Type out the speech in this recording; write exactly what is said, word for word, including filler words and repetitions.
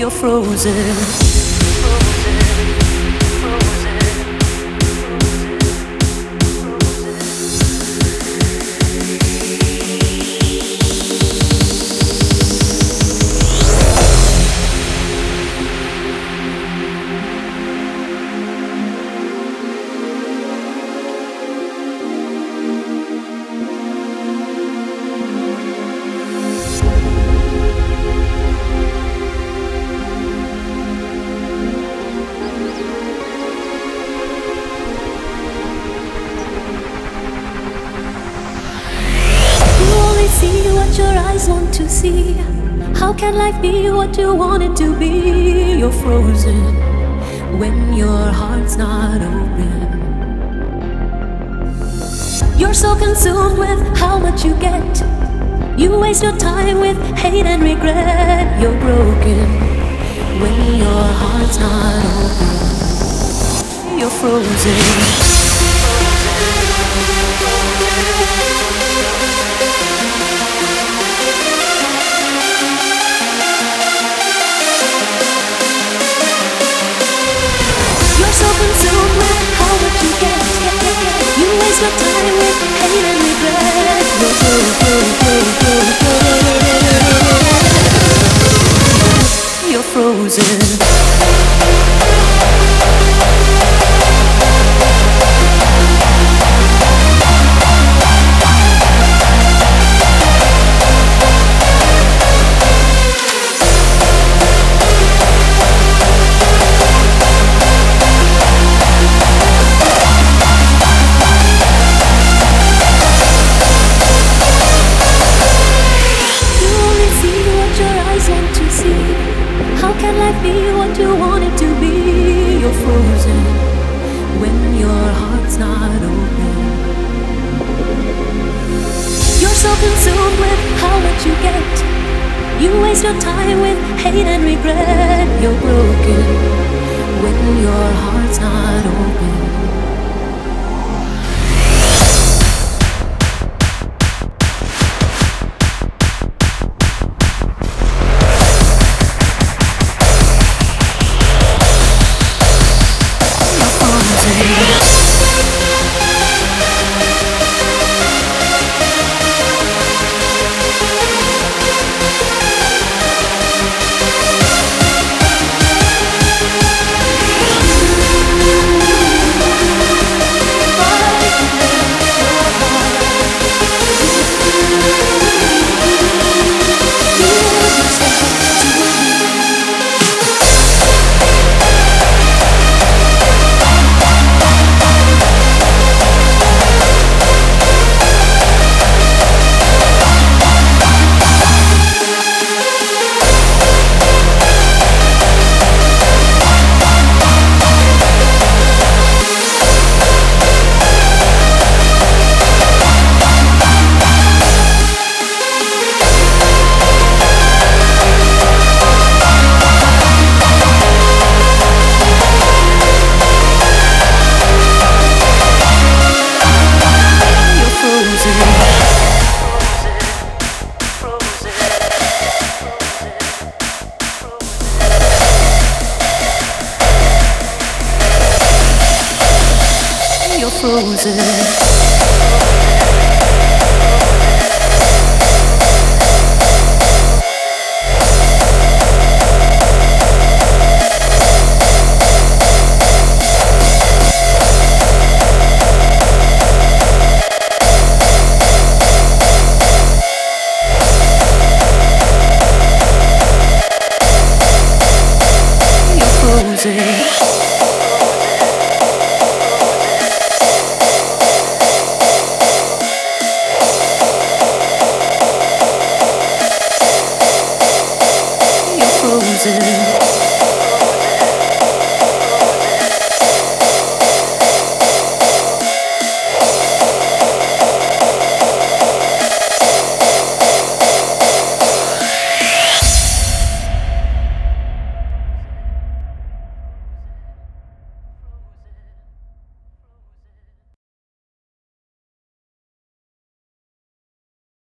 you're frozen. See what your eyes want to see. How can life be what you want it to be? You're frozen when your heart's not open. You're so consumed with how much you get. You waste your time with hate and regret. You're broken when your heart's not open. You're frozen. Consumed with how much you get, get, get, get. You waste your time with hate and regret. You're frozen. You're frozen. How can life be what you want it to be? You're frozen when your heart's not open. You're so consumed with how much you get. You waste your time with hate and regret. You're broken when your heart's not open. Frozen.